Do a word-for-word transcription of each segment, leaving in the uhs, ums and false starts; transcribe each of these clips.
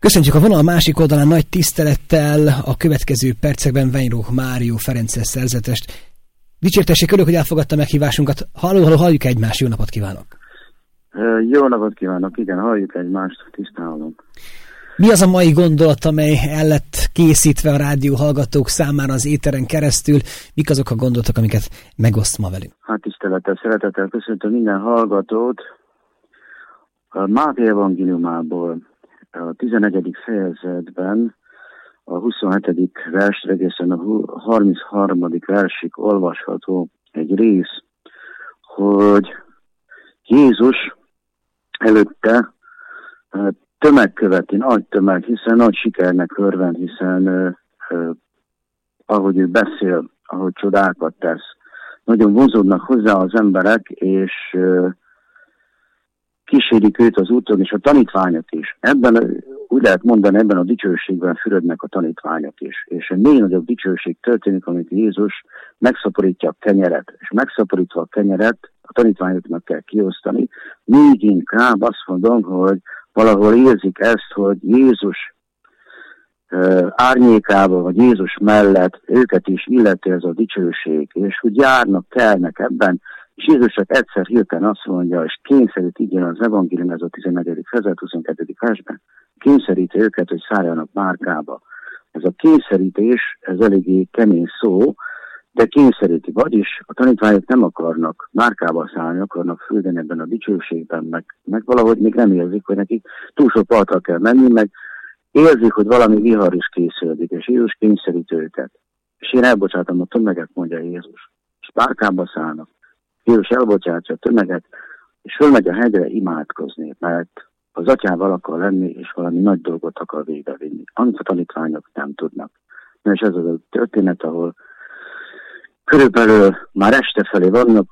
Köszöntjük a vonal másik oldalán nagy tisztelettel a következő percekben Weinrauch Mário Ferences szerzetest. Dicsértessék, örülök, hogy elfogadta meghívásunkat. Halló, halló, halljuk egymást, jó napot kívánok! Jó napot kívánok, igen, halljuk egymást, tisztán. Mi az a mai gondolat, amely el lett készítve a rádió hallgatók számára az éteren keresztül? Mik azok a gondolatok, amiket megoszt ma velünk? Hát tisztelettel, szeretettel köszöntöm minden hallgatót. A Máté evangéliumából a tizenegyedik fejezetben a huszonhetedik versre egészen a harmincharmadik versig olvasható egy rész, hogy Jézus előtte tömeg követi, nagy tömeg, hiszen nagy sikernek örvend, hiszen uh, uh, ahogy ő beszél, ahogy csodákat tesz, nagyon vonzódnak hozzá az emberek, és uh, kísérik őt az úton, és a tanítványok is. Ebben, úgy lehet mondani, ebben a dicsőségben fürödnek a tanítványok is. És egy még nagyobb dicsőség történik, amit Jézus megszaporítja a kenyeret. És megszaporítva a kenyeret a tanítványoknak kell kiosztani. Még inkább azt mondom, hogy valahol érzik ezt, hogy Jézus uh, árnyékában, vagy Jézus mellett őket is illeti ez a dicsőség, és hogy járnak, telnek ebben, és Jézus csak egyszer hirtelen azt mondja, és kényszerít, így jön az evangélium, ez a tizennegyedik fejezet, huszonkettedik versben, kényszeríti őket, hogy szálljanak bárkába. Ez a kényszerítés, ez eléggé kemény szó, de kényszeríti, vagyis a tanítványok nem akarnak márkába szállni, akarnak füldeni ebben a dicsőségben, meg, meg valahogy még nem érzik, hogy nekik túl sok partra kell menni, meg érzik, hogy valami vihar is készüldik, és Jézus kényszerít őket. És én elbocsátom a tömeget, mondja Jézus. És márkába szállnak. Jézus elbocsátja a tömeget, és fölmegy a hegyre imádkozni, mert az atyával akar lenni, és valami nagy dolgot akar végbevinni, amit a tanítványok nem tudnak. Na és ez az a történet, ahol körülbelül már este felé vannak,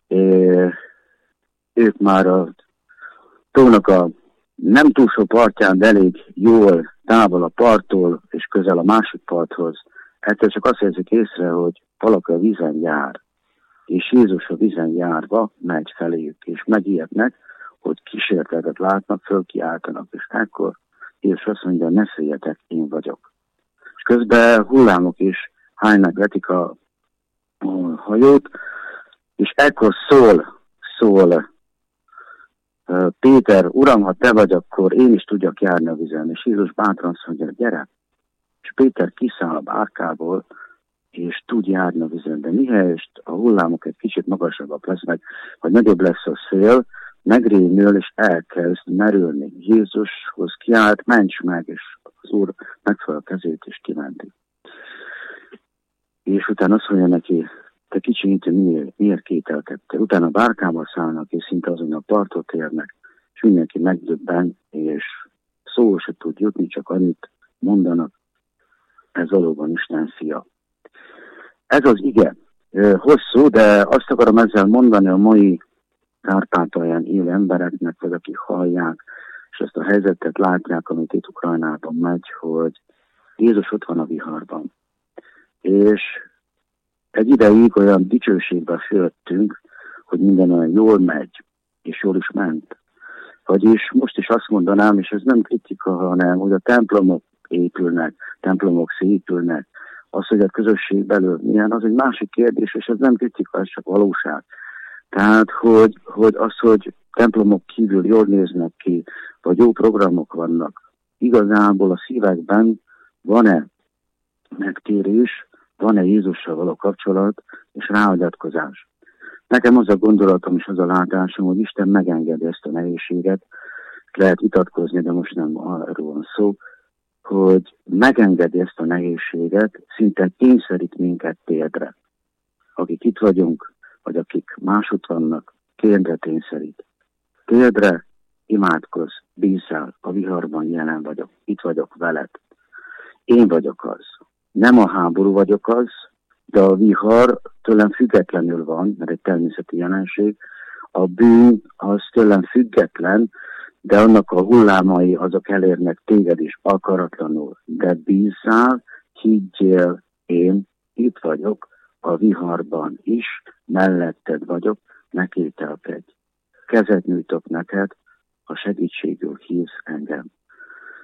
ők már a tónak a nem túl sok partján, de elég jól távol a parttól, és közel a másik parthoz. Ettől csak azt érzik észre, hogy valaki a vízen jár, és Jézus a vízen járva megy feléjük, és megijednek, hogy kísértetet látnak, fölkiáltanak, és ekkor Jézus azt mondja, ne féljetek, én vagyok. És közben hullámok is hánynak, vetik a hajót, és ekkor szól, szól uh, Péter, Uram, ha te vagy, akkor én is tudjak járni a vízen. És Jézus bátran azt mondja, gyere. És Péter kiszáll a bárkából, és tud járni a vízen. De mihelyest a hullámok egy kicsit magasabbak lesznek, vagy nagyobb lesz a szél, megrémül, és elkezd merülni. Jézushoz kiállt, ments meg, és az Úr megfel a kezét, és kimenti. És utána azt mondja neki, te kicsi, miért, miért kételkedtél? Utána bárkába szállnak, és szinte azon a partot érnek, és mindenki megdöbben, és szó se tud jutni, csak annyit mondanak, ez valóban Isten fia. Ez az ige. Hosszú, de azt akarom ezzel mondani a mai Kárpátalján élő embereknek, vagy akik hallják, és ezt a helyzetet látják, amit itt Ukrajnában megy, hogy Jézus ott van a viharban. És egy ideig olyan dicsőségbe fölöttünk, hogy minden olyan jól megy, és jól is ment. Vagyis most is azt mondanám, és ez nem kritika, hanem hogy a templomok épülnek, templomok szépülnek, az, hogy a közösség belül milyen, az egy másik kérdés, és ez nem kritika, ez csak valóság. Tehát, hogy, hogy az, hogy templomok kívül jól néznek ki, vagy jó programok vannak, igazából a szívekben van-e megtérés, van-e Jézussal való kapcsolat és ráhagyatkozás. Nekem az a gondolatom és az a látásom, hogy Isten megengedi ezt a nehézséget, lehet vitatkozni, de most nem arról van szó, hogy megengedi ezt a nehézséget, szinte kényszerít minket térdre. Akik itt vagyunk, vagy akik másút vannak, térdre kényszerít. Térdre imádkozz, bízzál, a viharban jelen vagyok, itt vagyok veled. Én vagyok az. Nem a háború vagyok az, de a vihar tőlem függetlenül van, mert egy természeti jelenség. A bűn az tőlem független, de annak a hullámai azok elérnek téged is akaratlanul. De bízzál, higgyél, én itt vagyok, a viharban is, melletted vagyok, ne kételkedj. Kezet nyújtok neked, ha segítségül hívsz engem.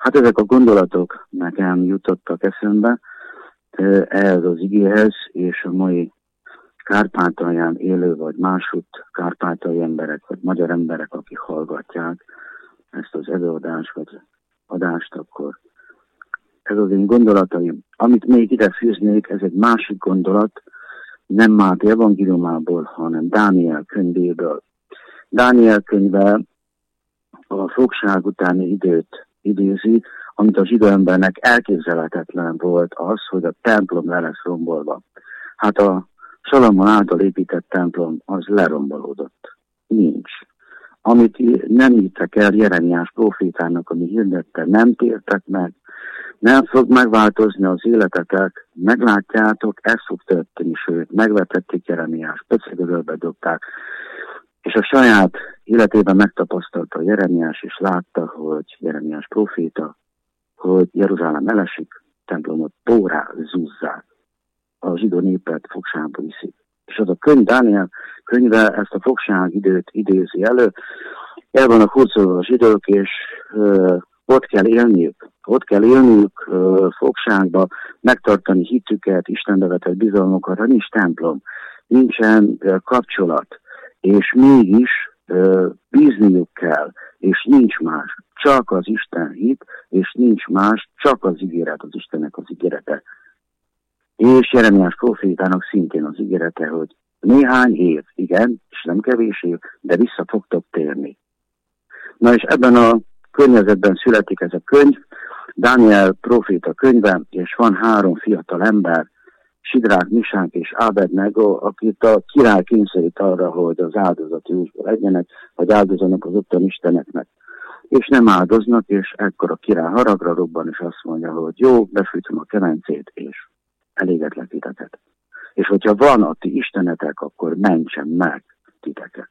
Hát ezek a gondolatok nekem jutottak eszembe ehhez az igéhez, és a mai Kárpátalján élő, vagy másutt kárpátaljai emberek, vagy magyar emberek, akik hallgatják ezt az előadást, vagy adást, akkor ez az én gondolataim. Amit még ide fűznék, ez egy másik gondolat, nem Máté evangéliumából, hanem Dániel könyvéből. Dániel könyve a fogság utáni időt idézi, amit a zsidó embernek elképzelhetetlen volt az, hogy a templom le lesz rombolva. Hát a Salamon által épített templom az lerombolódott. Nincs. Amit nem hittek el Jeremiás prófétának, ami hirdette, nem tértek meg, nem fog megváltozni az életetek, meglátjátok, ez fog történni, sőt, megvetették Jeremiás, pöcegölbe dobták, és a saját életében megtapasztalta Jeremiás, és látta, hogy Jeremiás próféta, hogy Jeruzsálem elesik, templomot pórá zúzzák, a zsidó népet fogságba viszik. És az a könyv, Dániel könyve ezt a fogság időt idézi elő, el vannak hurcolva a zsidók, és ö, ott kell élniük, ott kell élniük ö, fogságba, megtartani hitüket, Istenbe vetett bizalmukat, ha nincs templom, nincsen ö, kapcsolat, és mégis ö, bízniuk kell, és nincs más, csak az Isten hit, és nincs más, csak az ígéret, az Istennek az ígérete. És Jeremiás profétának szintén az ígérete, hogy néhány év, igen, és nem kevés év, de vissza fogtok térni. Na és ebben a környezetben születik ez a könyv, Dániel proféta könyve, és van három fiatal ember, Sidrák, Misák és Ábednego, akit a király kényszerít arra, hogy az áldozati útból legyenek, vagy áldozanak az ottan isteneknek. És nem áldoznak, és ekkor a király haragra robban, és azt mondja, hogy jó, befűtöm a kemencét, és elégetlek titeket. És hogyha van a ti istenetek, akkor mentsen meg titeket.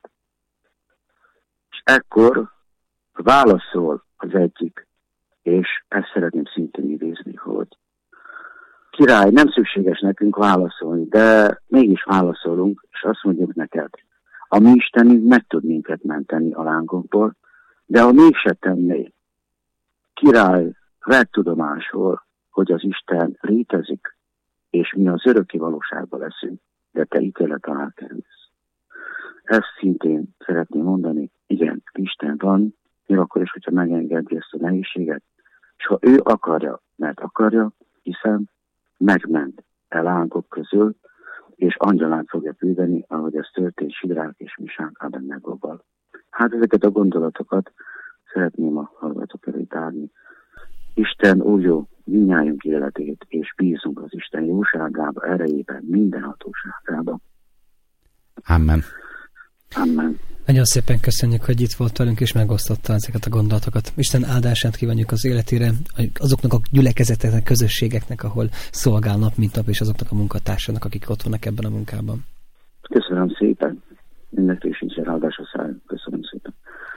És ekkor válaszol az egyik, és ezt szeretném szintén idézni, hogy király, nem szükséges nekünk válaszolni, de mégis válaszolunk, és azt mondjuk neked, a mi Istenünk meg tud minket menteni a lángokból, de ha mégse tenné, király, vedd tudomásul, hogy az Isten létezik, és mi az örökké valóságban leszünk, de te ítélet alá kerülsz. Ezt szintén szeretném mondani, igen, Isten van, még akkor is, hogyha megengedi ezt a nehézséget, és ha ő akarja, mert akarja, hiszen megment el lángok közül, és angyalát fogja küldeni, ahogy ez történt Sidrák és Misák Ábednegóval. Hát ezeket a gondolatokat szeretném a hallgatók elé tárni. Isten újjó mindnyájunk életét, és bízunk az Isten jóságába, erejében, minden hatóságába. Amen. Amen. Nagyon szépen köszönjük, hogy itt volt velünk, és megosztotta ezeket a gondolatokat. Isten áldását kívánjuk az életére, azoknak a gyülekezeteknek, közösségeknek, ahol szolgál nap, mint nap, és azoknak a munkatársaknak, akik ott vannak ebben a munkában. Köszönöm szépen. Mindenki is áldás a szálljon. Köszönöm szépen.